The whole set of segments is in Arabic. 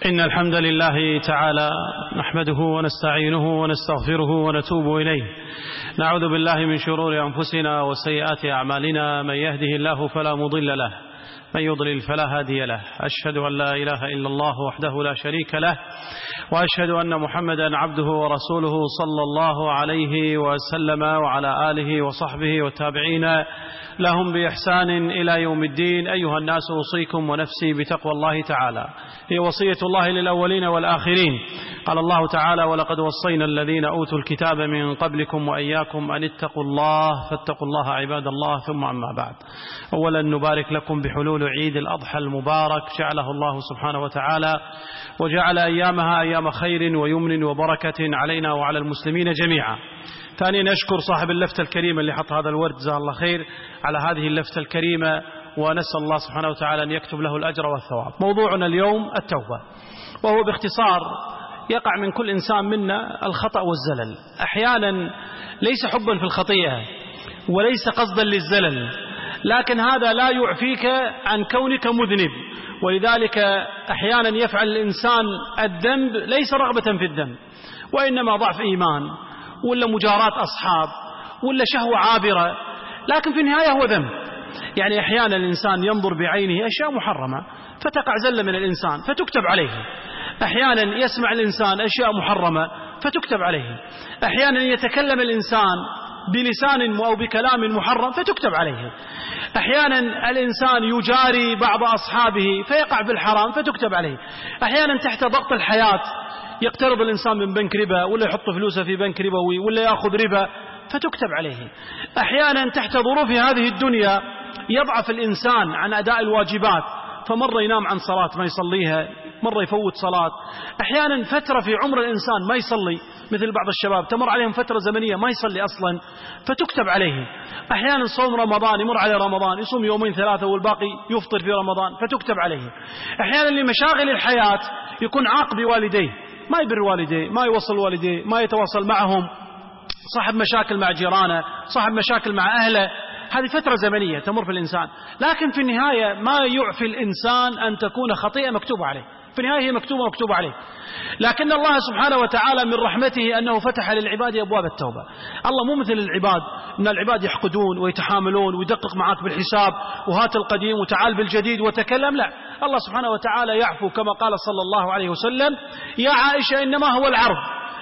إن الحمد لله تعالى نحمده ونستعينه ونستغفره ونتوب إليه. نعوذ بالله من شرور أنفسنا وسيئات أعمالنا، من يهده الله فلا مضل له، من يضلل فلا هادي له. أشهد أن لا إله إلا الله وحده لا شريك له، وأشهد أن محمدا عبده ورسوله صلى الله عليه وسلم وعلى آله وصحبه والتابعين لهم بإحسان إلى يوم الدين. أيها الناس، أوصيكم ونفسي بتقوى الله تعالى، هي وصية الله للأولين والآخرين. قال الله تعالى: ولقد وصينا الذين أوتوا الكتاب من قبلكم وإياكم أن اتقوا الله فاتقوا الله عباد الله. ثم أما بعد، أولا نبارك لكم بحلول عيد الأضحى المبارك، جعله الله سبحانه وتعالى وجعل أيامها أيام خير ويمن وبركة علينا وعلى المسلمين جميعا. ثانيا نشكر صاحب اللفتة الكريمة اللي حط هذا الورد، جزاه الله خير على هذه اللفتة الكريمة، ونسأل الله سبحانه وتعالى أن يكتب له الأجر والثواب. موضوعنا اليوم التوبة، وهو باختصار يقع من كل إنسان منا الخطأ والزلل، أحيانا ليس حبا في الخطيئة وليس قصدا للزلل، لكن هذا لا يعفيك عن كونك مذنب. ولذلك أحيانا يفعل الإنسان الذنب ليس رغبة في الذنب، وإنما ضعف إيمان، ولا مجاراة أصحاب، ولا شهوة عابرة، لكن في النهاية هو ذنب. يعني أحيانا الإنسان ينظر بعينه أشياء محرمة فتقع زلة من الإنسان فتكتب عليه، أحيانا يسمع الإنسان أشياء محرمة فتكتب عليه، أحيانا يتكلم الإنسان بلسان أو بكلام محرم فتكتب عليه، أحيانا الإنسان يجاري بعض أصحابه فيقع بالحرام فتكتب عليه، أحيانا تحت ضغط الحياة يقترض الإنسان من بنك ربا، ولا يحط فلوسه في بنك ربوي، ولا يأخذ ربا فتكتب عليه، أحيانا تحت ظروف هذه الدنيا يضعف الإنسان عن أداء الواجبات، فمرة ينام عن صلاة ما يصليها، مرة يفوت صلاة، أحيانا فترة في عمر الإنسان ما يصلي، مثل بعض الشباب تمر عليهم فترة زمنية ما يصلي أصلا فتكتب عليه، أحيانا صوم رمضان يمر عليه رمضان يصوم يومين ثلاثة والباقي يفطر في رمضان فتكتب عليه، أحيانا لمشاغل الحياة يكون عاق بوالديه، ما يبر والديه، ما يوصل والديه، ما يتواصل معهم، صاحب مشاكل مع جيرانه، صاحب مشاكل مع أهله. هذه فترة زمنية تمر في الإنسان، لكن في النهاية ما يعفي الإنسان أن تكون خطيئة مكتوبة عليه، في النهاية هي مكتوبة عليه. لكن الله سبحانه وتعالى من رحمته أنه فتح للعباد أبواب التوبة. الله مو مثل العباد، أن العباد يحقدون ويتحاملون ويدقق معك بالحساب، وهات القديم وتعال بالجديد وتكلم، لا، الله سبحانه وتعالى يعفو، كما قال صلى الله عليه وسلم: يا عائشة إنما هو العرض،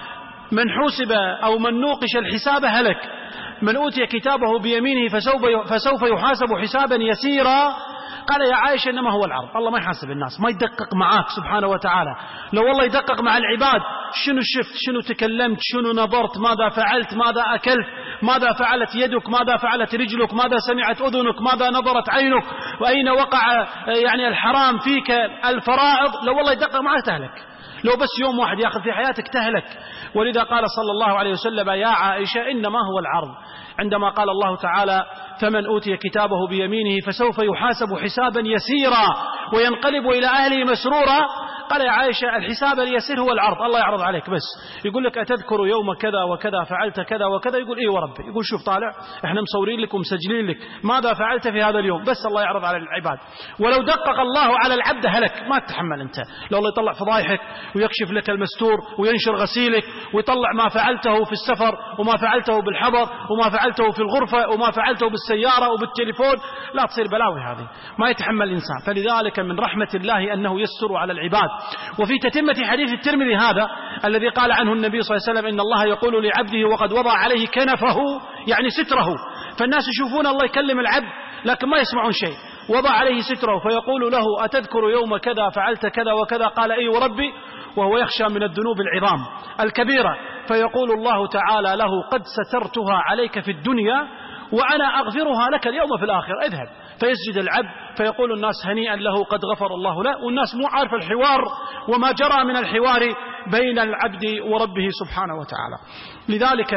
من حوسب أو من نوقش الحساب هلك، من أوتي كتابه بيمينه فسوف يحاسب حسابا يسيرا. قال يا عائشة إنما هو العرض، الله ما يحاسب الناس، ما يدقق معاك سبحانه وتعالى. لو والله يدقق مع العباد، شنو شفت، شنو تكلمت، شنو نظرت، ماذا فعلت، ماذا أكلت، ماذا فعلت يدك، ماذا فعلت رجلك، ماذا سمعت أذنك، ماذا نظرت عينك، وأين وقع يعني الحرام فيك، الفرائض، لو والله يدقق معك تهلك، لو بس يوم واحد يأخذ في حياتك تهلك. ولذا قال صلى الله عليه وسلم: يا عائشة إنما هو العرض. عندما قال الله تعالى: فمن أوتي كتابه بيمينه فسوف يحاسب حسابا يسيرا وينقلب إلى أهله مسرورا، قال يا عائشة الحساب اليسير هو العرض، الله يعرض عليك، بس يقول لك أتذكر يوم كذا وكذا فعلت كذا وكذا، يقول إيه وربي، يقول شوف طالع إحنا مصورين لك ومسجلين لك ماذا فعلت في هذا اليوم، بس الله يعرض على العباد. ولو دقق الله على العبد هلك، ما تتحمل أنت، لو الله يطلع فضايحك ويكشف لك المستور وينشر غسيلك ويطلع ما فعلته في السفر وما فعلته بالحضر وما فعلته في الغرفة وما فعلته بالسيارة وبالتليفون، لا تصير بلاوي، هذه ما يتحمل الإنسان. فلذلك من رحمة الله أنه يسر على العباد. وفي تتمة حديث الترمذي هذا الذي قال عنه النبي صلى الله عليه وسلم: إن الله يقول لعبده وقد وضع عليه كنفه، يعني ستره، فالناس يشوفون الله يكلم العبد لكن ما يسمعون شيء، وضع عليه ستره فيقول له: أتذكر يوم كذا فعلت كذا وكذا، قال أي وربي، وهو يخشى من الذنوب العظام الكبيرة، فيقول الله تعالى له: قد سترتها عليك في الدنيا وأنا أغفرها لك اليوم في الآخرة، اذهب. فيسجد العبد فيقول الناس هنيئا له قد غفر الله له، والناس مو عارف الحوار وما جرى من الحوار بين العبد وربه سبحانه وتعالى. لذلك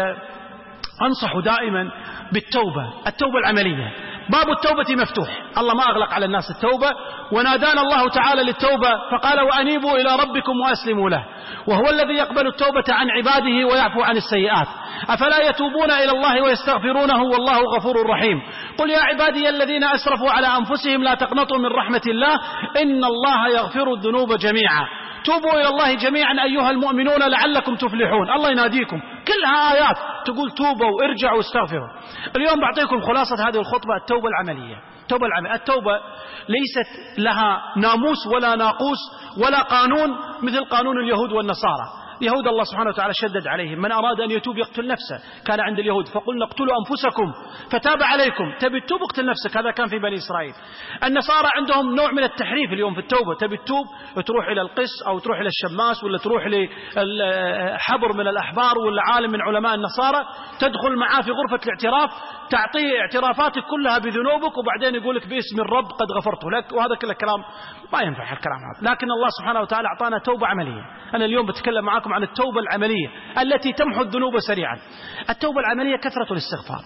أنصح دائما بالتوبة، التوبة العملية. باب التوبة مفتوح، الله ما أغلق على الناس التوبة، ونادانا الله تعالى للتوبة فقال: وأنيبوا إلى ربكم وأسلموا له، وهو الذي يقبل التوبة عن عباده ويعفو عن السيئات، أفلا يتوبون إلى الله ويستغفرونه والله غفور رحيم. قل يا عبادي الذين أسرفوا على أنفسهم لا تقنطوا من رحمة الله إن الله يغفر الذنوب جميعا. توبوا إلى الله جميعا أيها المؤمنون لعلكم تفلحون. الله يناديكم، كلها آيات تقول توبوا وارجعوا واستغفروا. اليوم بعطيكم خلاصة هذه الخطبة: التوبة العملية. التوبة ليست لها ناموس ولا ناقوس ولا قانون مثل قانون اليهود والنصارى. يهود الله سبحانه وتعالى شدد عليهم: من أراد أن يتوب يقتل نفسه. كان عند اليهود: فقلنا اقتلوا أنفسكم فتاب عليكم. تبي تتوب اقتل نفسك. هذا كان في بني إسرائيل. النصارى عندهم نوع من التحريف اليوم في التوبة: تبي تتوب تروح إلى القس أو تروح إلى الشماس ولا تروح لحبر من الأحبار ولا عالم من علماء النصارى، تدخل معاه في غرفة الاعتراف، تعطيه اعترافاتك كلها بذنوبك، وبعدين يقولك باسم الرب قد غفرت لك. وهذا كله كلام ما ينفع الكلام هذا. لكن الله سبحانه وتعالى أعطانا توبة عملية. أنا اليوم بتكلم معكم عن التوبة العملية التي تمحو الذنوب سريعا. التوبة العملية كثرة الاستغفار.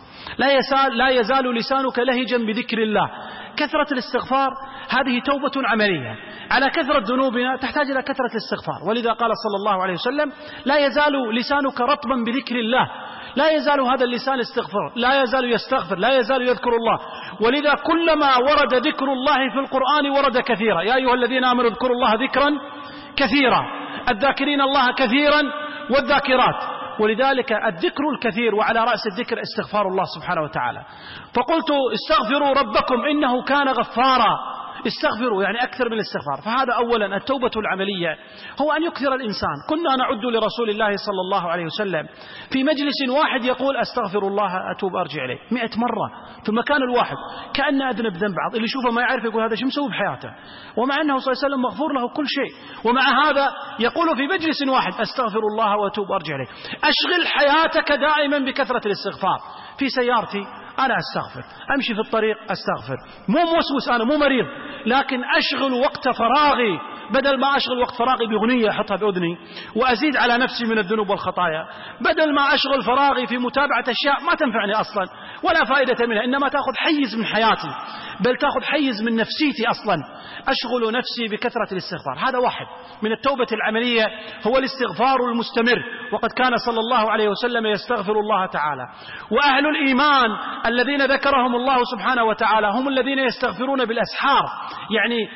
لا يزال لسانك لهجا بذكر الله. كثرة الاستغفار هذه توبة عملية. على كثرة ذنوبنا تحتاج إلى كثرة الاستغفار. ولذا قال صلى الله عليه وسلم: لا يزال لسانك رطبا بذكر الله. لا يزال هذا اللسان استغفر، لا يزال يستغفر، لا يزال يذكر الله. ولذا كلما ورد ذكر الله في القرآن ورد كثيرا: يا أيها الذين آمنوا اذكروا الله ذكرا كثيرا. الذاكرين الله كثيرا والذاكرات. ولذلك الذكر الكثير، وعلى رأس الذكر استغفار الله سبحانه وتعالى. فقلت: استغفروا ربكم إنه كان غفارا. استغفروا يعني أكثر من الاستغفار. فهذا أولا التوبة العملية هو أن يكثر الإنسان. كنا نعد لرسول الله صلى الله عليه وسلم في مجلس واحد يقول: أستغفر الله أتوب أرجع إليه 100 مرة في المكان الواحد، كأن أذنب ذنب. بعض اللي يشوفه ما يعرف يقول: هذا شو مسوي بحياته؟ ومع أنه صلى الله عليه وسلم مغفور له كل شيء، ومع هذا يقول في مجلس واحد: أستغفر الله وأتوب أرجع إليه. أشغل حياتك دائما بكثرة الاستغفار. في سيارتي أنا أستغفر، أمشي في الطريق أستغفر، مو موسوس، أنا مو مريض، لكن أشغل وقت فراغي، بدل ما أشغل وقت فراغي بأغنية أحطها بأذني وأزيد على نفسي من الذنوب والخطايا، بدل ما أشغل فراغي في متابعة أشياء ما تنفعني أصلا ولا فائدة منها، إنما تأخذ حيز من حياتي، بل تأخذ حيز من نفسيتي أصلا، أشغل نفسي بكثرة الاستغفار. هذا واحد من التوبة العملية، هو الاستغفار المستمر. وقد كان صلى الله عليه وسلم يستغفر الله تعالى. وأهل الإيمان الذين ذكرهم الله سبحانه وتعالى هم الذين يستغفرون بالأسحار، يعني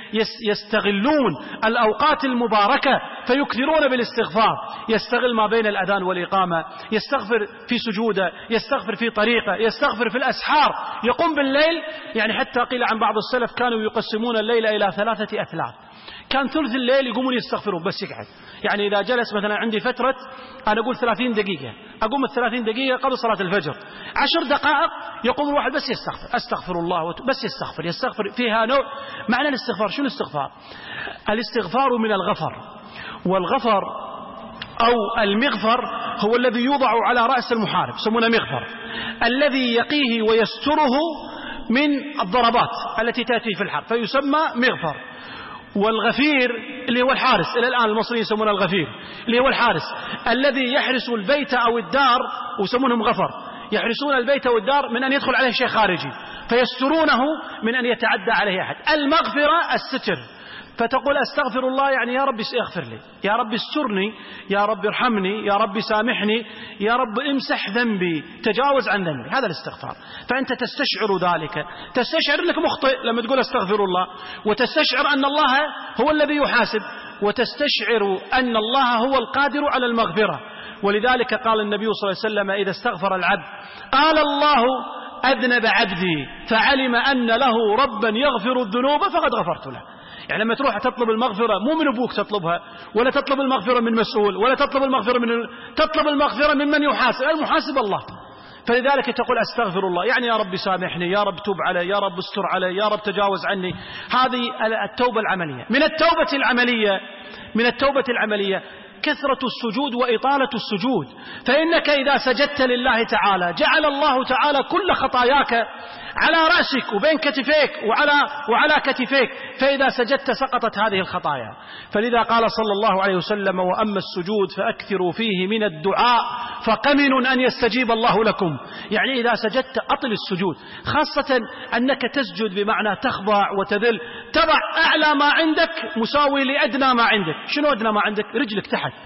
يستغلون الأوقات المباركة فيكثرون بالاستغفار. يستغل ما بين الأذان والإقامة، يستغفر في سجوده، يستغفر في طريقه، يستغفر في الأسحار، يقوم بالليل. يعني حتى قيل عن بعض السلف كانوا يقسمون الليل إلى 3 أثلاث. كان ثلث الليل يقومون يستغفرون بس يقعد. يعني إذا جلس مثلا عندي فترة أنا أقول 30 دقيقة، أقوم 30 دقيقة قبل صلاة الفجر، 10 دقائق يقوم الواحد بس يستغفر، أستغفر الله بس يستغفر فيها نوع. معنى الاستغفار شنو الاستغفار؟ الاستغفار من الغفر، والغفر أو المغفر هو الذي يوضع على رأس المحارب، يسمونه مغفر، الذي يقيه ويستره من الضربات التي تأتي في الحرب فيسمى مغفر. والغفير اللي هو الحارس، إلى الآن المصريين يسمونه الغفير، اللي هو الحارس الذي يحرس البيت أو الدار، ويسمونهم غفر، يحرسون البيت والدار من أن يدخل عليه شيء خارجي فيسترونه من أن يتعدى عليه أحد. المغفرة الستر، فتقول أستغفر الله يعني يا رب اغفر لي، يا رب استرني، يا رب ارحمني، يا رب سامحني، يا رب امسح ذنبي، تجاوز عن ذنبي. هذا الاستغفار. فأنت تستشعر ذلك، تستشعر أنك مخطئ لما تقول أستغفر الله، وتستشعر أن الله هو الذي يحاسب، وتستشعر أن الله هو القادر على المغفرة. ولذلك قال النبي صلى الله عليه وسلم: إذا استغفر العبد قال الله: أذنب عبدي فعلم أن له ربا يغفر الذنوب فقد غفرت له. يعني لما تروح تطلب المغفرة مو من أبوك تطلبها، ولا تطلب المغفرة من مسؤول، ولا تطلب المغفرة تطلب المغفرة من يحاسب، المحاسب الله. فلذلك تقول أستغفر الله يعني يا رب سامحني، يا رب توب علي، يا رب استر علي، يا رب تجاوز عني. هذه التوبة العملية. من التوبة العملية كثرة السجود وإطالة السجود. فإنك إذا سجدت لله تعالى جعل الله تعالى كل خطاياك على رأسك وبين كتفيك وعلى كتفيك، فإذا سجدت سقطت هذه الخطايا. فلذا قال صلى الله عليه وسلم: وأما السجود فأكثروا فيه من الدعاء فقمن أن يستجيب الله لكم. يعني إذا سجدت أطل السجود، خاصة أنك تسجد بمعنى تخضع وتذل، تضع أعلى ما عندك مساوي لأدنى ما عندك. شنو أدنى ما عندك؟ رجلك تحت،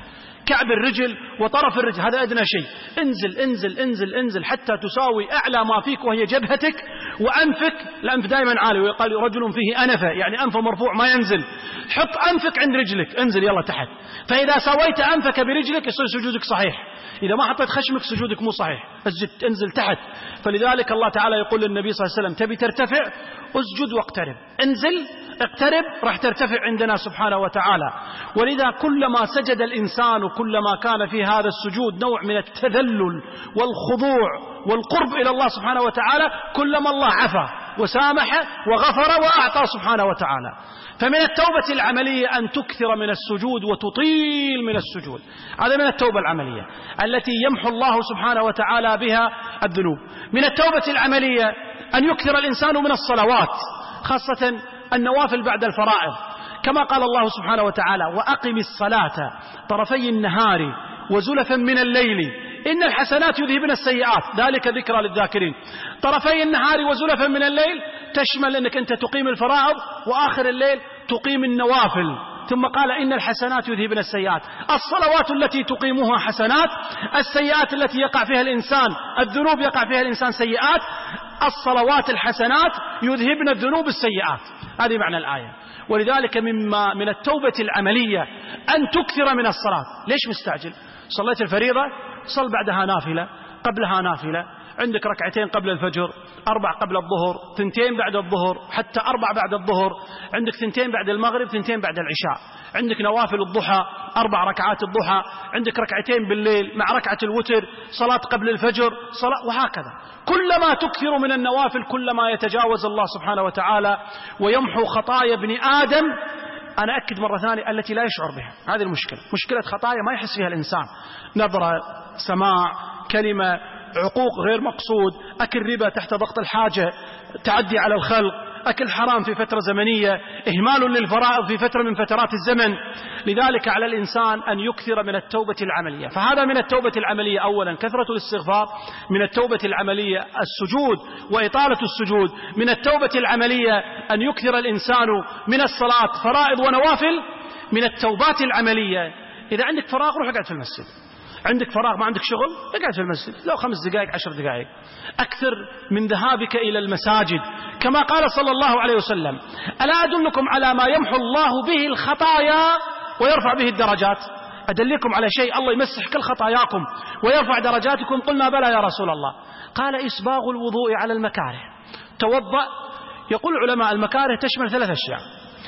كعب الرجل وطرف الرجل، هذا أدنى شيء. انزل انزل انزل انزل حتى تساوي أعلى ما فيك وهي جبهتك وأنفك. الأنف دائما عالي، ويقال رجل فيه أنفة يعني أنفه مرفوع ما ينزل. حط أنفك عند رجلك، انزل يلا تحت. فإذا سويت أنفك برجلك يصير سجودك صحيح، إذا ما حطيت خشمك سجودك مو صحيح. انزل تحت. فلذلك الله تعالى يقول للنبي صلى الله عليه وسلم: تبي ترتفع اسجد واقترب، انزل اقترب راح ترتفع عندنا سبحانه وتعالى. ولذا كلما سجد الإنسان كلما كان في هذا السجود نوع من التذلل والخضوع والقرب إلى الله سبحانه وتعالى، كلما الله عفا وسامح وغفر وأعطى سبحانه وتعالى. فمن التوبة العملية أن تكثر من السجود وتطيل من السجود، هذا من التوبة العملية التي يمحو الله سبحانه وتعالى بها الذنوب. من التوبة العملية أن يكثر الإنسان من الصلوات، خاصة النوافل بعد الفرائض، كما قال الله سبحانه وتعالى: وأقم الصلاة طرفي النهار وزلفا من الليل إن الحسنات يذهبن السيئات ذلك ذكرى للذاكرين. طرفي النهار وزلفا من الليل تشمل أنك أنت تقيم الفرائض وآخر الليل تقيم النوافل. ثم قال: إن الحسنات يذهبن السيئات. الصلوات التي تقيمها حسنات، السيئات التي يقع فيها الإنسان، الذنوب يقع فيها الإنسان سيئات، الصلوات الحسنات يذهبن الذنوب السيئات. هذه معنى الآية. ولذلك من التوبة العملية أن تكثر من الصلاة. ليش مستعجل؟ صليت الفريضة، صل بعدها نافلة، قبلها نافلة، عندك ركعتين قبل الفجر، 4 قبل الظهر، 2 بعد الظهر، حتى 4 بعد الظهر، عندك 2 بعد المغرب، 2 بعد العشاء، عندك نوافل الضحى 4 ركعات الضحى، عندك ركعتين بالليل مع ركعة الوتر، صلاة قبل الفجر، صلاة، وهكذا. كلما تكثر من النوافل كلما يتجاوز الله سبحانه وتعالى ويمحو خطايا ابن آدم. أنا أكد مرة ثانية التي لا يشعر بها. هذه المشكلة، مشكلة خطايا ما يحس فيها الإنسان، نظرة، سماع، كلمة، عقوق غير مقصود، أكل ربا تحت ضغط الحاجة، تعدي على الخلق، أكل حرام في فترة زمنية، إهمال للفرائض في فترة من فترات الزمن. لذلك على الإنسان أن يكثر من التوبة العملية. فهذا من التوبة العملية أولا كثرة الاستغفار، من التوبة العملية السجود وإطالة السجود، من التوبة العملية أن يكثر الإنسان من الصلاة فرائض ونوافل. من التوبات العملية إذا عندك فراغ روح اقعد في المسجد، عندك فراغ ما عندك شغل اقعد في المسجد، لو 5 دقائق 10 دقائق. أكثر من ذهابك إلى المساجد، كما قال صلى الله عليه وسلم: ألا أدلكم على ما يمحو الله به الخطايا ويرفع به الدرجات؟ أدلكم على شيء الله يمسح كل خطاياكم ويرفع درجاتكم؟ قلنا: بلى يا رسول الله. قال: إسباغ الوضوء على المكاره. توضأ. يقول العلماء المكاره تشمل 3 أشياء.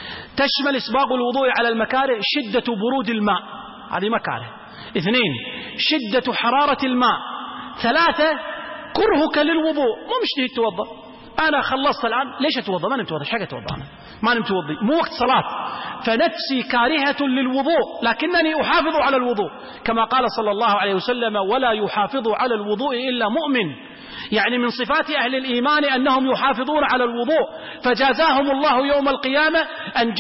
تشمل إسباغ الوضوء على المكاره شدة برود الماء، هذه مكاره. 2 شدة حرارة الماء. 3 كرهك للوضوء، مو مشتهي تتوضا. أنا خلصت الآن ليش أتوضا؟ ما نمت توضا، ايش حق أتوضا؟ أنا ما نمت توضي، مو وقت صلاة، فنفسي كارهة للوضوء لكنني أحافظ على الوضوء، كما قال صلى الله عليه وسلم: ولا يحافظ على الوضوء إلا مؤمن. يعني من صفات أهل الإيمان أنهم يحافظون على الوضوء، فجازاهم الله يوم القيامة أن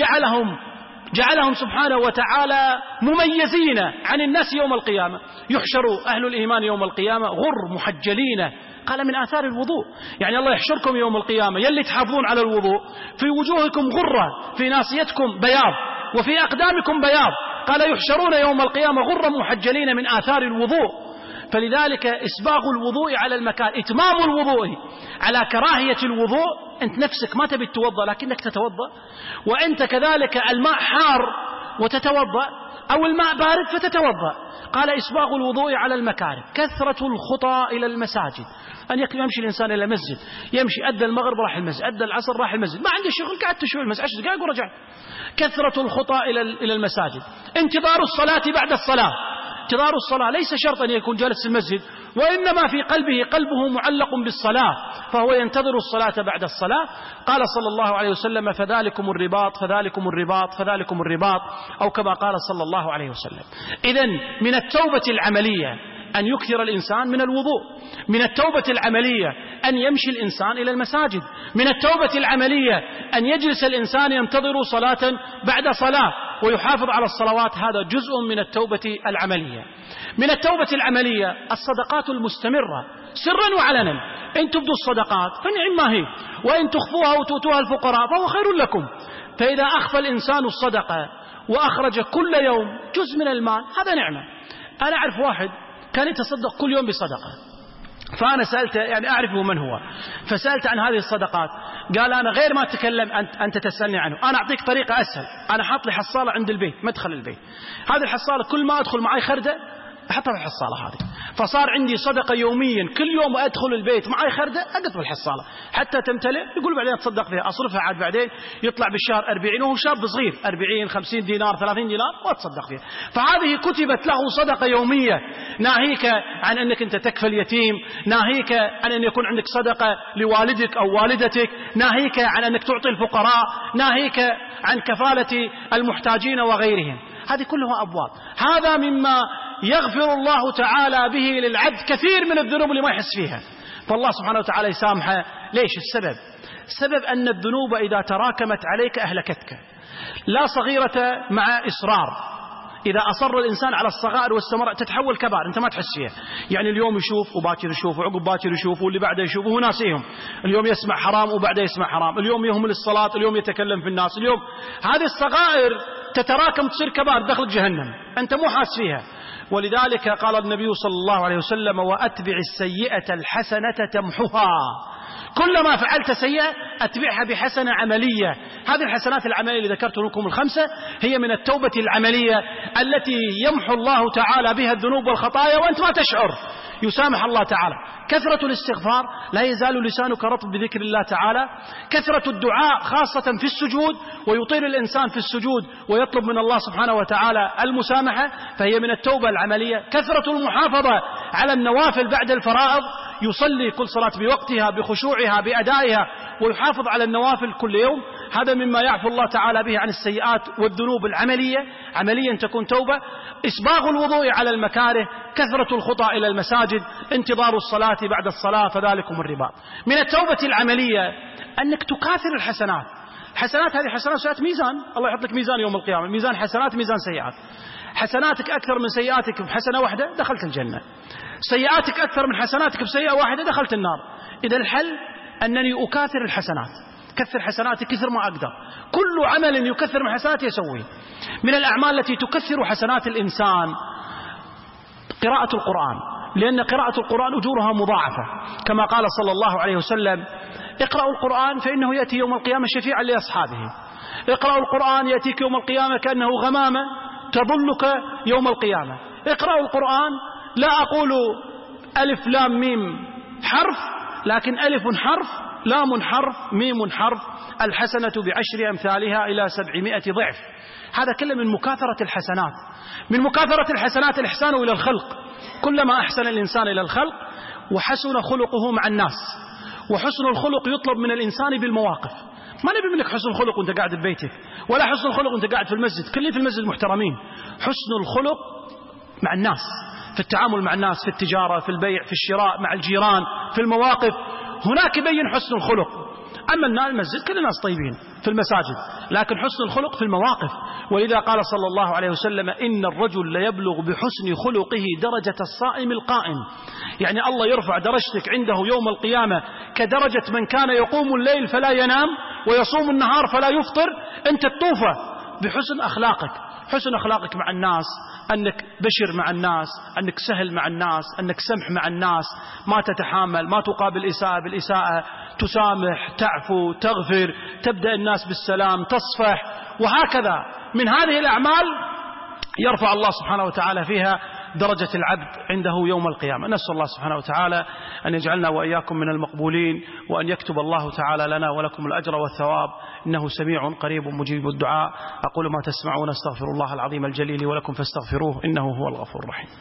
جعلهم سبحانه وتعالى مميزين عن الناس يوم القيامة. يحشر أهل الإيمان يوم القيامة غر محجلين، قال من آثار الوضوء، يعني الله يحشركم يوم القيامة يلي تحافظون على الوضوء، في وجوهكم غرة، في ناصيتكم بياض، وفي أقدامكم بياض. قال يحشرون يوم القيامة غر محجلين من آثار الوضوء. فلذلك إسباغ الوضوء على المكان، إتمام الوضوء على كراهية الوضوء. أنت نفسك ما تبي تتوضأ لكنك تتوضأ، وأنت كذلك الماء حار وتتوضأ، أو الماء بارد فتتوضأ. قال إسباغ الوضوء على المكاره. كثرة الخطى إلى المساجد، أن يمشي الإنسان إلى مسجد، يمشي أدى المغرب راح المسجد، أدى العصر راح المسجد، ما عنده شغل قعدت شوي المسجد 10 دقائق ورجعت. كثرة الخطى إلى المساجد. انتظار الصلاة بعد الصلاة. انتظار الصلاة ليس شرط أن يكون جالس في المسجد، وإنما في قلبه معلق بالصلاة، فهو ينتظر الصلاة بعد الصلاة. قال صلى الله عليه وسلم: فذلكم الرباط فذلكم الرباط فذلكم الرباط، أو كما قال صلى الله عليه وسلم. إذن من التوبة العملية أن يكثر الإنسان من الوضوء، من التوبة العملية أن يمشي الإنسان إلى المساجد، من التوبة العملية أن يجلس الإنسان ينتظر صلاة بعد صلاة ويحافظ على الصلوات. هذا جزء من التوبة العملية. من التوبة العملية الصدقات المستمرة سرا وعلنا. إن تبدوا الصدقات فنعم ما هي، وإن تخفوها وتؤتوها الفقراء فهو خير لكم. فإذا أخفى الإنسان الصدقة وأخرج كل يوم جزء من المال هذا نعمة. أنا أعرف واحد كان يتصدق كل يوم بصدقة، فأنا سألته يعني أعرفه من هو، فسألت عن هذه الصدقات، قال أنا غير ما أتكلم أنت تسألني عنه، أنا أعطيك طريقة أسهل. أنا حاط لي حصالة عند البيت، مدخل البيت، هذه الحصالة كل ما أدخل معي خردة أحطها في الحصالة هذه، فصار عندي صدقة يوميا، كل يوم أدخل البيت معي خردة أقط في الحصالة حتى تمتلئ، يقول بعدين أتصدق فيها، أصرفها عاد بعدين يطلع بالشهر 40، وهو شاب صغير 40 50 دينار 30 دينار وأتصدق فيها. فهذه كتبت له صدقة يومية، ناهيك عن أنك أنت تكفل يتيم، ناهيك عن أن يكون عندك صدقة لوالدك أو والدتك، ناهيك عن أنك تعطي الفقراء، ناهيك عن كفالة المحتاجين وغيرهم. هذه كلها أبواب. هذا مما يغفر الله تعالى به للعبد كثير من الذنوب اللي ما يحس فيها، فالله سبحانه وتعالى يسامحه. ليش؟ السبب أن الذنوب إذا تراكمت عليك أهلكتك. لا صغيرة مع إصرار، إذا أصر الإنسان على الصغائر واستمر تتحول كبار أنت ما تحس فيها. يعني اليوم يشوف وباكر يشوف وعقب باكر يشوف واللي بعده يشوف وهو ناسيهم، اليوم يسمع حرام وبعده يسمع حرام، اليوم يهمل الصلاة، اليوم يتكلم في الناس، اليوم هذه الصغائر تتراكم تصير كبار دخل جهنم أنت مو حاس فيها. ولذلك قال النبي صلى الله عليه وسلم وأتبع السيئة الحسنة تمحها. كلما فعلت سيئة أتبعها بحسنة عملية. هذه الحسنات العملية اللي ذكرت لكم الخمسة هي من التوبة العملية التي يمحو الله تعالى بها الذنوب والخطايا وأنت ما تشعر، يسامح الله تعالى. كثرة الاستغفار، لا يزال لسانك رطب بذكر الله تعالى. كثرة الدعاء خاصة في السجود، ويطيل الإنسان في السجود ويطلب من الله سبحانه وتعالى المسامحة، فهي من التوبة العملية. كثرة المحافظة على النوافل بعد الفرائض، يصلي كل صلاة بوقتها بخشوعها بأدائها ويحافظ على النوافل كل يوم، هذا مما يعفو الله تعالى به عن السيئات والذنوب العملية، عمليا تكون توبة. إسباغ الوضوء على المكاره، كثرة الخطى إلى المساجد، انتظار الصلاة بعد الصلاة، فذلكم الرباط. من التوبة العملية أنك تكاثر الحسنات. حسنات هذه حسنات سيئات ميزان، الله يحط لك ميزان يوم القيامة، ميزان حسنات ميزان سيئات. حسناتك أكثر من سيئاتك بحسنة واحدة دخلت الجنة، سيئاتك أكثر من حسناتك بسيئة واحدة دخلت النار. إذا الحل أنني أكاثر الحسنات، كثر حسناتي كثر ما أقدر، كل عمل يكثر من حسناتي يسويه. من الأعمال التي تكثر حسنات الإنسان قراءة القرآن، لأن قراءة القرآن أجورها مضاعفة، كما قال صلى الله عليه وسلم اقرأوا القرآن فإنه يأتي يوم القيامة شفيعا لأصحابه. اقرأوا القرآن يأتيك يوم القيامة كأنه غمامة تظلك يوم القيامة. اقرأوا القرآن، لا أقول ألف لام ميم حرف، لكن ألف حرف لام حرف ميم حرف، الحسنة بعشر أمثالها إلى 700 ضعف. هذا كله من مكاثرة الحسنات. من مكاثرة الحسنات الإحسان إلى الخلق، كلما أحسن الإنسان إلى الخلق وحسن خلقه مع الناس. وحسن الخلق يطلب من الإنسان بالمواقف، ما نبي منك حسن الخلق وانت قاعد في بيتك، ولا حسن الخلق وانت قاعد في المسجد، كل في المسجد محترمين. حسن الخلق مع الناس، في التعامل مع الناس، في التجارة، في البيع، في الشراء، مع الجيران، في المواقف، هناك يبين حسن الخلق. أما المسجد كل الناس طيبين في المساجد، لكن حسن الخلق في المواقف. ولذا قال صلى الله عليه وسلم إن الرجل ليبلغ بحسن خلقه درجة الصائم القائم. يعني الله يرفع درجتك عنده يوم القيامة كدرجة من كان يقوم الليل فلا ينام ويصوم النهار فلا يفطر. أنت الطوفة بحسن أخلاقك، حسن أخلاقك مع الناس، أنك بشر مع الناس، أنك سهل مع الناس، أنك سمح مع الناس، ما تتحامل، ما تقابل إساءة بالإساءة، تسامح، تعفو، تغفر، تبدأ الناس بالسلام، تصفح، وهكذا. من هذه الأعمال يرفع الله سبحانه وتعالى فيها درجة العبد عنده يوم القيامة. نسأل الله سبحانه وتعالى أن يجعلنا وإياكم من المقبولين، وأن يكتب الله تعالى لنا ولكم الأجر والثواب، إنه سميع قريب مجيب الدعاء. أقول ما تسمعون، استغفر الله العظيم الجليل ولكم فاستغفروه إنه هو الغفور الرحيم.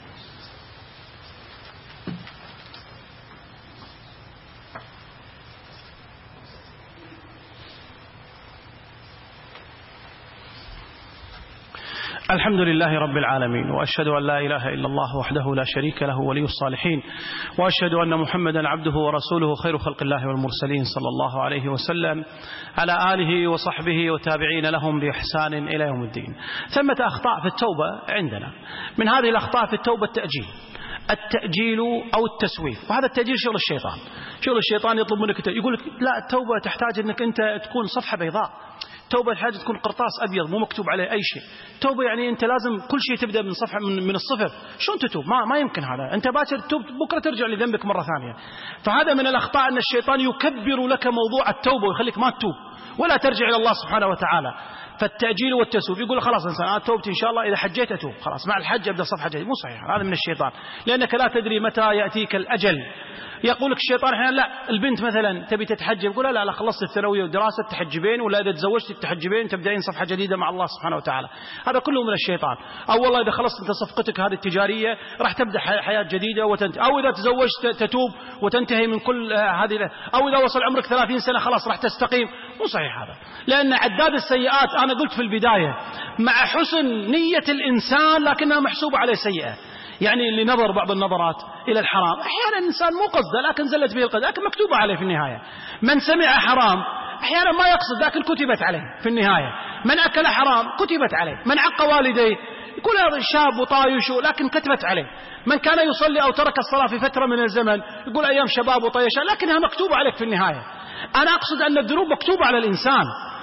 الحمد لله رب العالمين، وأشهد أن لا إله إلا الله وحده لا شريك له ولي الصالحين، وأشهد أن محمدا عبده ورسوله خير خلق الله والمرسلين صلى الله عليه وسلم، على آله وصحبه وتابعين لهم بإحسان إلى يوم الدين. ثمة أخطاء في التوبة عندنا. من هذه الأخطاء في التوبة التأجيل أو التسويف. وهذا التأجيل شغل الشيطان. شغل الشيطان يطلب منك يقول لك لا، التوبة تحتاج أنك أنت تكون صفحة بيضاء، توبة الحاجة تكون قرطاس أبيض مو مكتوب عليه أي شيء. توبة يعني أنت لازم كل شيء تبدأ من صفحة من الصفر. شلون تتوب؟ ما يمكن هذا. أنت باكر تتوب بكرة ترجع لذنبك مرة ثانية. فهذا من الأخطاء أن الشيطان يكبر لك موضوع التوبة ويخليك ما تتوب ولا ترجع إلى الله سبحانه وتعالى. فالتأجيل والتسويف، يقول خلاص إنسان أنا توبت إن شاء الله إذا حجيت أتوب، خلاص مع الحج أبدأ صفحة جديدة. مو صحيح، هذا من الشيطان، لأنك لا تدري متى يأتيك الأجل. يقول لك الشيطان احيانا لا، البنت مثلا تبي تتحجب، يقول لا خلصت الثانويه والدراسه تحجبين، ولا اذا تزوجت تحجبين تبدأين صفحه جديده مع الله سبحانه وتعالى. هذا كله من الشيطان. او والله اذا خلصت انت صفقتك هذه التجاريه راح تبدا حياه جديده وتنتهي، او اذا تزوجت تتوب وتنتهي من كل هذه، او اذا وصل عمرك 30 سنه خلاص راح تستقيم. مو صحيح هذا، لان عداد السيئات انا قلت في البدايه مع حسن نيه الانسان لكنها محسوبه عليه سيئه. يعني اللي نظر بعض النظرات إلى الحرام أحيانا الإنسان مو قصده لكن زلت به القدر، لكن مكتوبة عليه في النهاية. من سمع حرام أحيانا ما يقصد لكن كتبت عليه في النهاية. من أكل حرام كتبت عليه. من عق والديه يقول هذا شاب وطايش لكن كتبت عليه. من كان يصلي أو ترك الصلاة في فترة من الزمن يقول أيام شباب وطيشة لكنها مكتوبة عليك في النهاية. أنا أقصد أن الذنوب مكتوبة على الإنسان،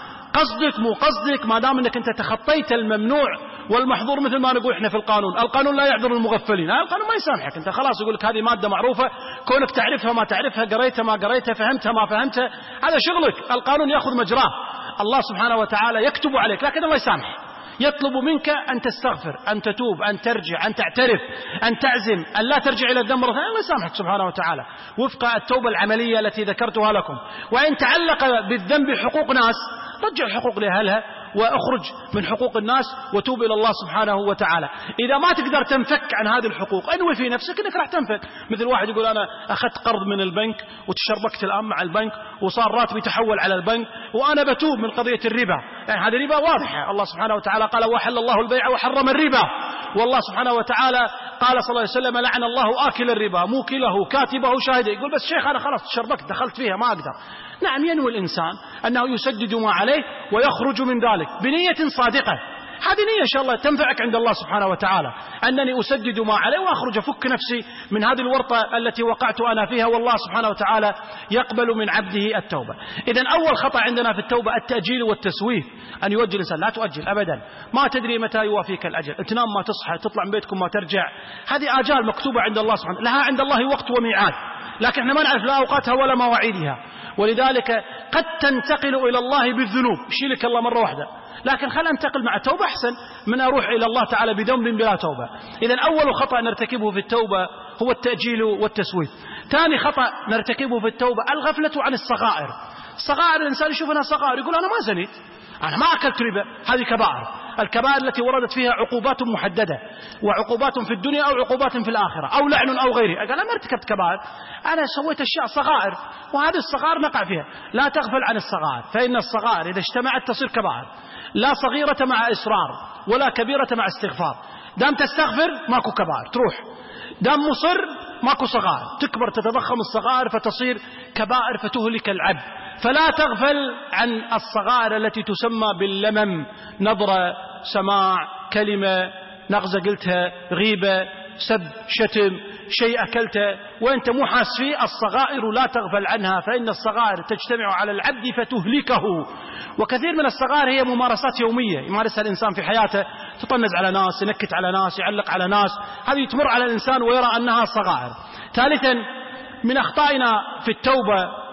قصدك مو قصدك، ما دام أنك أنت تخطيت الممنوع والمحظور. مثل ما نقول احنا في القانون لا يعذر المغفلين. القانون ما يسامحك، انت خلاص يقول لك هذه ماده معروفه، كونك تعرفها ما تعرفها، قريتها ما قريتها، فهمتها ما فهمتها، هذا شغلك. القانون ياخذ مجراه، الله سبحانه وتعالى يكتب عليك، لكن الله يسامح. يطلب منك أن تستغفر، أن تتوب، أن ترجع، أن تعترف، أن تعزم أن لا ترجع إلى الذنب مرة ثانية. الله يسامحك سبحانه وتعالى وفق التوبة العملية التي ذكرتها لكم. وإن تعلق بالذنب حقوق ناس رجع الحقوق لأهلها وأخرج من حقوق الناس وتوب إلى الله سبحانه وتعالى. إذا ما تقدر تنفك عن هذه الحقوق انوي في نفسك أنك راح تنفك. مثل واحد يقول أنا أخذت قرض من البنك وتشربكت الآن مع البنك وصار راتبي تحول على البنك وأنا بتوب من قضية الربا. يعني هذه ربا واضحة، الله سبحانه وتعالى قال وحل الله البيع وحرم الربا، والله سبحانه وتعالى قال صلى الله عليه وسلم لعن الله آكل الربا موكله كاتبه شاهده. يقول بس شيخ أنا خلاص تشربكت دخلت فيها ما أقدر. نعم، ينوي الإنسان أنه يسدد ما عليه ويخرج من ذلك بنية صادقة. هذه نية إن شاء الله تنفعك عند الله سبحانه وتعالى، أنني أسدد ما عليه وأخرج أفك نفسي من هذه الورطة التي وقعت أنا فيها، والله سبحانه وتعالى يقبل من عبده التوبة. إذن أول خطأ عندنا في التوبة التأجيل والتسويف، أن يؤجل الإنسان. لا تؤجل أبدا، ما تدري متى يوافيك الأجل. تنام ما تصحى، تطلع من بيتكم ما ترجع، هذه آجال مكتوبة عند الله سبحانه، لها عند الله وقت وميعاد، لكن احنا ما نعرف لا أوقاتها ولا مواعيدها. ولذلك قد تنتقل إلى الله بالذنوب، يشيلك الله مرة واحدة، لكن خل أنتقل مع التوبة أحسن من أروح إلى الله تعالى بذنب بلا توبة. إذن أول خطأ نرتكبه في التوبة هو التأجيل والتسويف. ثاني خطأ نرتكبه في التوبة الغفلة عن الصغائر. الصغائر الإنسان يشوف أنها صغائر، يقول أنا ما زنيت، أنا ما أكلت ربا، هذه كبائر. الكبائر التي وردت فيها عقوبات محددة، وعقوبات في الدنيا أو عقوبات في الآخرة أو لعن أو غيره. قال أنا ما ارتكبت كبائر، أنا سويت أشياء صغائر، وهذه الصغائر نقع فيها. لا تغفل عن الصغائر، فإن الصغائر إذا اجتمعت تصير كبائر. لا صغيرة مع إصرار ولا كبيرة مع استغفار. دام تستغفر ماكو كبائر تروح، دام مصر ماكو صغائر تكبر، تتضخم الصغائر فتصير كبائر فتهلك العبد. فلا تغفل عن الصغائر التي تسمى باللمم، نظرة، سماع، كلمة، نغزة قلتها، غيبة، سب، شتم، شيء أكلته وأنت مو حاس فيه. الصغائر لا تغفل عنها، فإن الصغائر تجتمع على العبد فتهلكه. وكثير من الصغائر هي ممارسات يومية يمارسها الإنسان في حياته، تطنز على ناس، ينكت على ناس، يعلق على ناس، هذه تمر على الإنسان ويرى أنها صغائر. ثالثا من أخطائنا في التوبة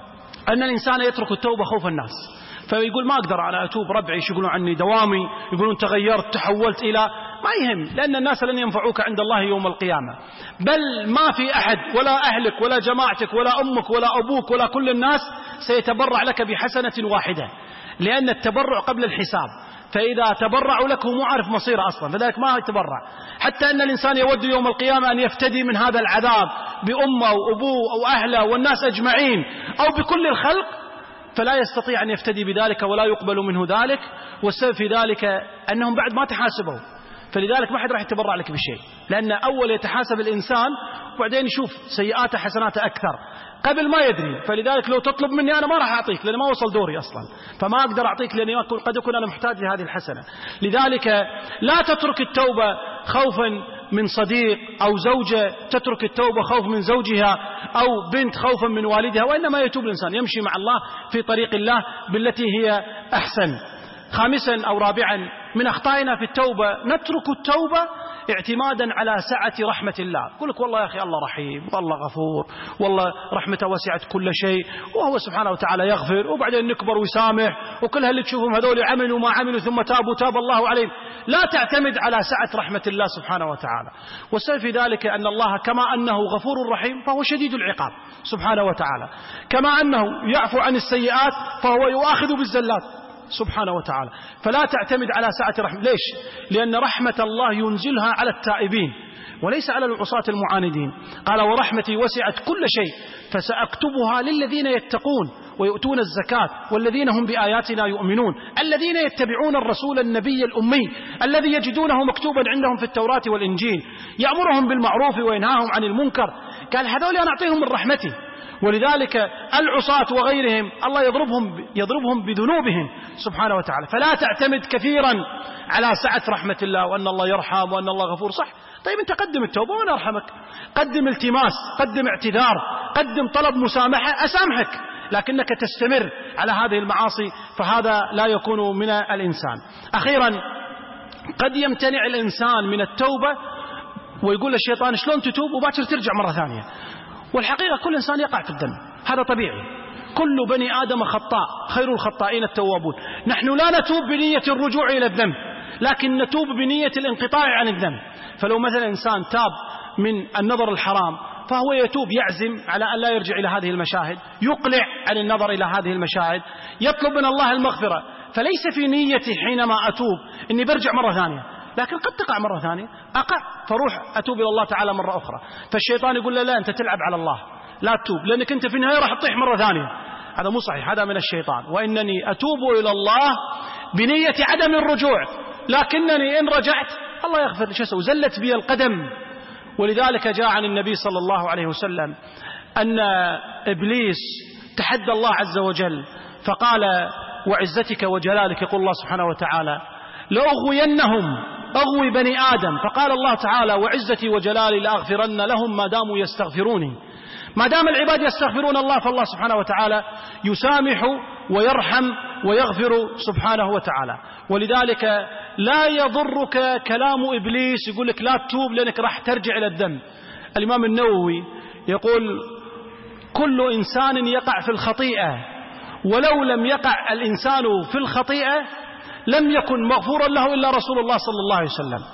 أن الإنسان يترك التوبة خوف الناس، فيقول ما أقدر أنا أتوب، ربعي يقولون عني دوامي، يقولون تغيرت تحولت إلى، ما يهم، لأن الناس لن ينفعوك عند الله يوم القيامة. بل ما في أحد ولا أهلك ولا جماعتك ولا أمك ولا أبوك ولا كل الناس سيتبرع لك بحسنة واحدة، لأن التبرع قبل الحساب، فإذا تبرعوا لك هو مو عارف مصيره أصلا، فذلك ما يتبرع. حتى أن الإنسان يود يوم القيامة أن يفتدي من هذا العذاب بأمه وأبوه أو أهله والناس أجمعين أو بكل الخلق، فلا يستطيع أن يفتدي بذلك ولا يقبل منه ذلك. والسبب في ذلك أنهم بعد ما تحاسبوا، فلذلك ما حد راح يتبرع لك بشيء، لأن أول يتحاسب الإنسان وبعدين يشوف سيئاته حسناته أكثر قبل ما يدري. فلذلك لو تطلب مني أنا ما راح أعطيك، لأن ما وصل دوري أصلا، فما أقدر أعطيك، لأني قد أكون أنا محتاج لهذه الحسنة. لذلك لا تترك التوبة خوفا من صديق أو زوجة تترك التوبة خوف من زوجها أو بنت خوفا من والدها، وإنما يتوب الإنسان يمشي مع الله في طريق الله بالتي هي أحسن. خامسا أو رابعا من أخطائنا في التوبة نترك التوبة اعتمادا على سعة رحمة الله. يقول لك والله يا أخي الله رحيم والله غفور والله رحمته وسعت كل شيء وهو سبحانه وتعالى يغفر، وبعدين نكبر ويسامح، وكل اللي تشوفهم هذول عملوا ما عملوا ثم تابوا تاب الله عليهم. لا تعتمد على سعة رحمة الله سبحانه وتعالى. والسبب في ذلك أن الله كما أنه غفور رحيم فهو شديد العقاب سبحانه وتعالى، كما أنه يعفو عن السيئات فهو يؤاخذ بالزلات سبحانه وتعالى. فلا تعتمد على سعة رحمة. ليش؟ لأن رحمة الله ينزلها على التائبين وليس على العصاة المعاندين. قال ورحمتي وسعت كل شيء فسأكتبها للذين يتقون ويؤتون الزكاة والذين هم بآياتنا يؤمنون الذين يتبعون الرسول النبي الأمي الذي يجدونه مكتوبا عندهم في التوراة والإنجيل يأمرهم بالمعروف وينهاهم عن المنكر. قال هذول أنا أعطيهم من رحمتي. ولذلك العصاة وغيرهم الله يضربهم بذنوبهم سبحانه وتعالى. فلا تعتمد كثيرا على سعة رحمة الله وأن الله يرحم وأن الله غفور. صح، طيب أنت قدم التوبة وأنا أرحمك، قدم التماس، قدم اعتذار، قدم طلب مسامحة أسامحك، لكنك تستمر على هذه المعاصي فهذا لا يكون من الإنسان. أخيرا قد يمتنع الإنسان من التوبة ويقول للشيطان شلون تتوب وباكر ترجع مرة ثانية. والحقيقة كل إنسان يقع في الذنب، هذا طبيعي، كل بني آدم خطاء خير الخطائين التوابون. نحن لا نتوب بنية الرجوع إلى الذنب لكن نتوب بنية الانقطاع عن الذنب. فلو مثلا إنسان تاب من النظر الحرام فهو يتوب، يعزم على أن لا يرجع إلى هذه المشاهد، يقلع عن النظر إلى هذه المشاهد، يطلب من الله المغفرة. فليس في نيتي حينما أتوب إني برجع مرة ثانية، لكن قد تقع مرة ثانية أقع فروح أتوب إلى الله تعالى مرة أخرى. فالشيطان يقول له لا أنت تلعب على الله لا تتوب لأنك أنت في النهاية راح تطيح مرة ثانية. هذا مو صحيح، هذا من الشيطان. وإنني أتوب إلى الله بنية عدم الرجوع، لكنني إن رجعت الله يغفر لي، شو زلت بي القدم. ولذلك جاء عن النبي صلى الله عليه وسلم أن إبليس تحدى الله عز وجل فقال وعزتك وجلالك، يقول الله سبحانه وتعالى لأغوينهم، أغوي بني آدم. فقال الله تعالى وعزتي وجلالي لأغفرن لهم ما داموا يستغفروني. ما دام العباد يستغفرون الله فالله سبحانه وتعالى يسامح ويرحم ويغفر سبحانه وتعالى. ولذلك لا يضرك كلام إبليس يقول لك لا تتوب لأنك راح ترجع إلى الذنب. الإمام النووي يقول كل إنسان يقع في الخطيئة ولو لم يقع الإنسان في الخطيئة لم يكن مغفورا له إلا رسول الله صلى الله عليه وسلم.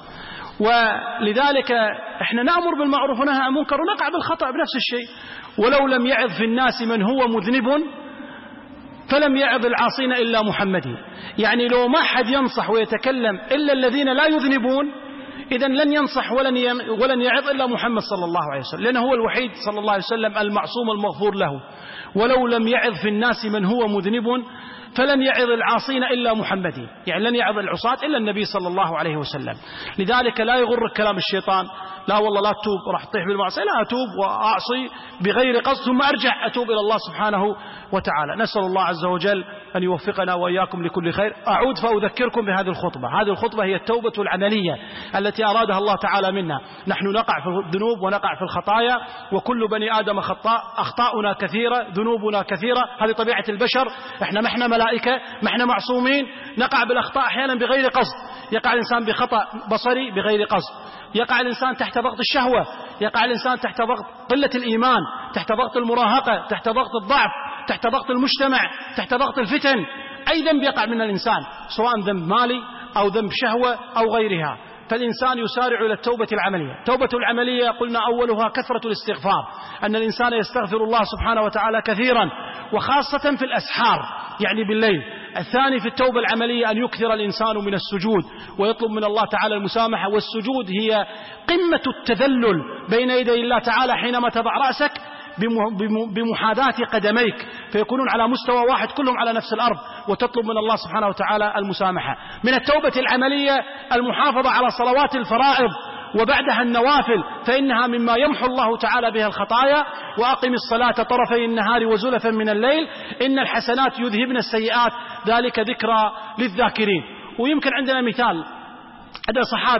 ولذلك احنا نأمر بالمعروف ونهى عن المنكر ونقع بالخطأ بنفس الشيء. ولو لم يعظ في الناس من هو مذنب فلم يعظ العاصين إلا محمدي. يعني لو ما حد ينصح ويتكلم إلا الذين لا يذنبون إذن لن ينصح ولن يعظ إلا محمد صلى الله عليه وسلم، لأنه هو الوحيد صلى الله عليه وسلم المعصوم المغفور له. ولو لم يعظ في الناس من هو مذنب فلن يعظ العاصين إلا محمدي، يعني لن يعظ العصاة إلا النبي صلى الله عليه وسلم. لذلك لا يغرك كلام الشيطان لا والله لا تتوب راح تطيح بالمعصية، لا أتوب وأعصي بغير قصد ثم أرجع أتوب إلى الله سبحانه وتعالى. نسأل الله عز وجل أن يوفقنا وإياكم لكل خير. أعود فأذكركم بهذه الخطبة. هذه الخطبة هي التوبة العملية التي أرادها الله تعالى منا. نحن نقع في الذنوب ونقع في الخطايا وكل بني آدم خطاء، أخطاؤنا كثيرة، ذنوبنا كثيرة، هذه طبيعة البشر. احنا ما احنا ملائكة، ما احنا معصومين، نقع بالأخطاء أحيانا بغير قصد. يقع الإنسان بخطأ بصري بغير قصد، يقع الإنسان تحت ضغط الشهوة، يقع الإنسان تحت ضغط قلة الإيمان، تحت ضغط المراهقة، تحت ضغط الضعف، تحت ضغط المجتمع، تحت ضغط الفتن. أي ذنب يقع من الإنسان سواء ذنب مالي أو ذنب شهوة أو غيرها، فالإنسان يسارع إلى التوبة العملية. التوبة العملية قلنا أولها كثرة الاستغفار، أن الإنسان يستغفر الله سبحانه وتعالى كثيرا وخاصة في الأسحار يعني بالليل. الثاني في التوبة العملية أن يكثر الإنسان من السجود ويطلب من الله تعالى المسامحة. والسجود هي قمة التذلل بين يدي الله تعالى حينما تضع رأسك بمحاذاة قدميك فيكونون على مستوى واحد كلهم على نفس الأرض وتطلب من الله سبحانه وتعالى المسامحة. من التوبة العملية المحافظة على صلوات الفرائض وبعدها النوافل فإنها مما يمحو الله تعالى بها الخطايا. وأقم الصلاة طرفي النهار وزلفا من الليل إن الحسنات يذهبن السيئات ذلك ذكرى للذاكرين. ويمكن عندنا مثال، هذا صحابي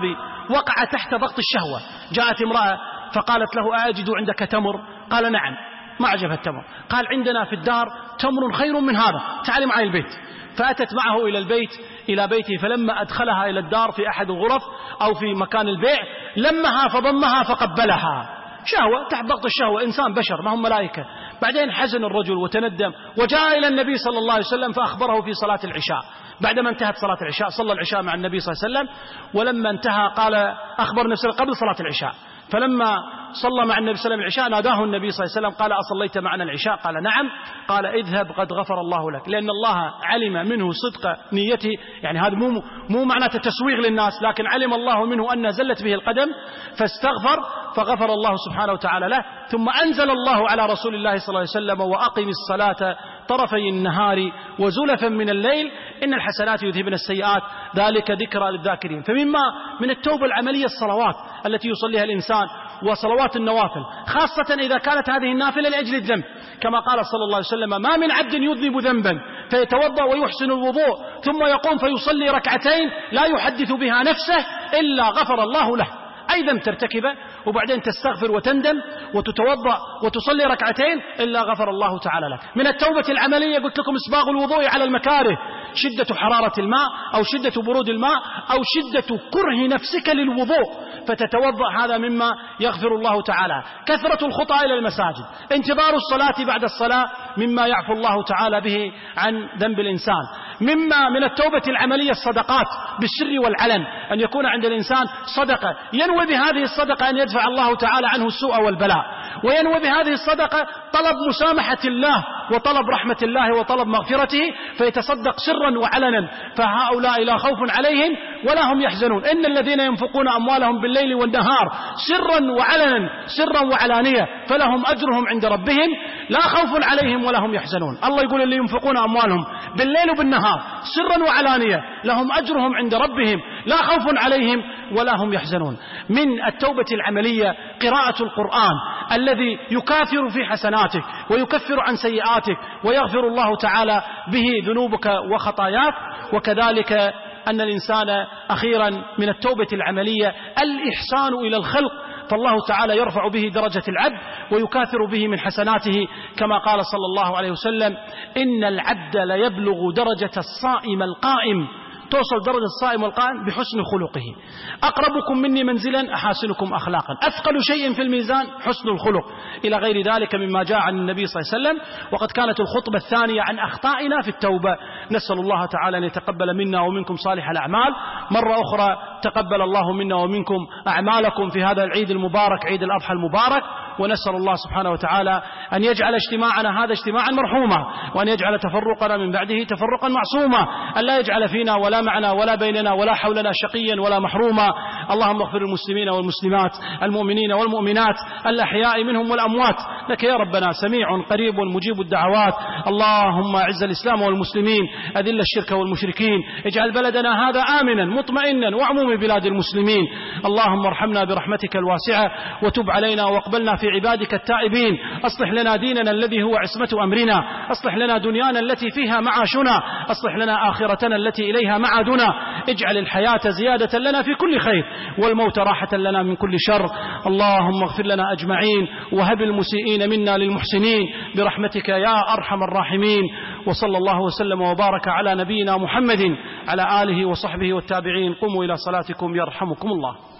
وقع تحت ضغط الشهوة. جاءت امرأة فقالت له: أجد عندك تمر؟ قال: نعم. ما عجب التمر. قال: عندنا في الدار تمر خير من هذا، تعالي معي البيت. فأتت معه إلى بيته، فلما أدخلها إلى الدار في أحد الغرف أو في مكان البيع لمها فضمها فقبلها. شهوة تحت ضغط الشهوة، إنسان بشر ما هم ملائكة. بعدين حزن الرجل وتندم وجاء إلى النبي صلى الله عليه وسلم فأخبره في صلاة العشاء. بعدما انتهت صلاة العشاء صلى العشاء مع النبي صلى الله عليه وسلم، ولما انتهى قال أخبر نفسه قبل صلاة العشاء، فلما صلى مع النبي صلى الله عليه وسلم العشاء ناداه النبي صلى الله عليه وسلم قال: أصليت معنا العشاء؟ قال: نعم. قال: اذهب قد غفر الله لك. لأن الله علم منه صدق نيته، يعني هذا مو معناته تسويغ للناس، لكن علم الله منه أن زلت به القدم فاستغفر فغفر الله سبحانه وتعالى له. ثم أنزل الله على رسول الله صلى الله عليه وسلم: وأقم الصلاة طرفي النهار وزلفا من الليل إن الحسنات يذهبن السيئات ذلك ذكرى للذاكرين. فمما من التوبة العملية الصلوات التي يصليها الإنسان وصلوات النوافل، خاصة إذا كانت هذه النافلة لأجل الذنب، كما قال صلى الله عليه وسلم: ما من عبد يذنب ذنبا فيتوضأ ويحسن الوضوء ثم يقوم فيصلي ركعتين لا يحدث بها نفسه إلا غفر الله له. أي ذنب ترتكبه وبعدين تستغفر وتندم وتتوضأ وتصلي ركعتين إلا غفر الله تعالى لك. من التوبة العملية قلت لكم إسباغ الوضوء على المكاره، شدة حرارة الماء أو شدة برود الماء أو شدة كره نفسك للوضوء فتتوضأ، هذا مما يغفر الله تعالى. كثرة الخطى إلى المساجد، انتظار الصلاة بعد الصلاة مما يعفو الله تعالى به عن ذنب الإنسان. مما من التوبة العملية الصدقات بالسر والعلن، أن يكون عند الإنسان صدقة ينوي بهذه الصدقة أن يدفع الله تعالى عنه السوء والبلاء، وينوي بهذه الصدقة طلب مسامحة الله وطلب رحمة الله وطلب مغفرته، فيتصدق سرا وعلنا، فهؤلاء لا خوف عليهم ولا هم يحزنون. إن الذين ينفقون أموالهم بالليل والنهار سرا وعلنا، سرا وعلانية، فلهم أجرهم عند ربهم لا خوف عليهم ولا هم يحزنون. الله يقول: اللي ينفقون أموالهم بالليل وبالنهار سرا وعلانية لهم أجرهم عند ربهم لا خوف عليهم ولا هم يحزنون. من التوبة العملية قراءة القرآن الذي يكافر في حسناتك ويكفر عن سيئاتك ويغفر الله تعالى به ذنوبك وخطاياك. وكذلك أن الإنسان أخيرا من التوبة العملية الإحسان إلى الخلق، فالله تعالى يرفع به درجة العبد ويكاثر به من حسناته، كما قال صلى الله عليه وسلم: إن العبد ليبلغ درجة الصائم القائم، توصل درجة الصائم والقائم بحسن خلقه. أقربكم مني منزلا أحاسنكم أخلاقا، أثقل شيء في الميزان حسن الخلق، إلى غير ذلك مما جاء عن النبي صلى الله عليه وسلم. وقد كانت الخطبة الثانية عن أخطائنا في التوبة. نسأل الله تعالى أن يتقبل منا ومنكم صالح الأعمال. مرة أخرى تقبل الله منا ومنكم أعمالكم في هذا العيد المبارك، عيد الأضحى المبارك. ونسأل الله سبحانه وتعالى أن يجعل اجتماعنا هذا اجتماعا مرحوما، وأن يجعل تفرقنا من بعده تفرقا معصوما، أن لا يجعل فينا ولا معنا ولا بيننا ولا حولنا شقيا ولا محروما. اللهم اغفر المسلمين والمسلمات، المؤمنين والمؤمنات، الأحياء منهم والأموات، لك يا ربنا سميع قريب مجيب الدعوات. اللهم أعز الإسلام والمسلمين، أذل الشرك والمشركين، اجعل بلدنا هذا آمنا مطمئنا وعموم بلاد المسلمين. اللهم ارحمنا برحمتك الواسعة وتب علينا واقبلنا في عبادك التائبين. أصلح لنا ديننا الذي هو عصمة أمرنا، أصلح لنا دنيانا التي فيها معاشنا، أصلح لنا آخرتنا التي إليها معادنا. اجعل الحياة زيادة لنا في كل خير والموت راحة لنا من كل شر. اللهم اغفر لنا أجمعين وهب المسيئين منا للمحسنين برحمتك يا أرحم الراحمين. وصلى الله وسلم وبارك على نبينا محمد على آله وصحبه والتابعين. قوموا إلى صلاتكم يرحمكم الله.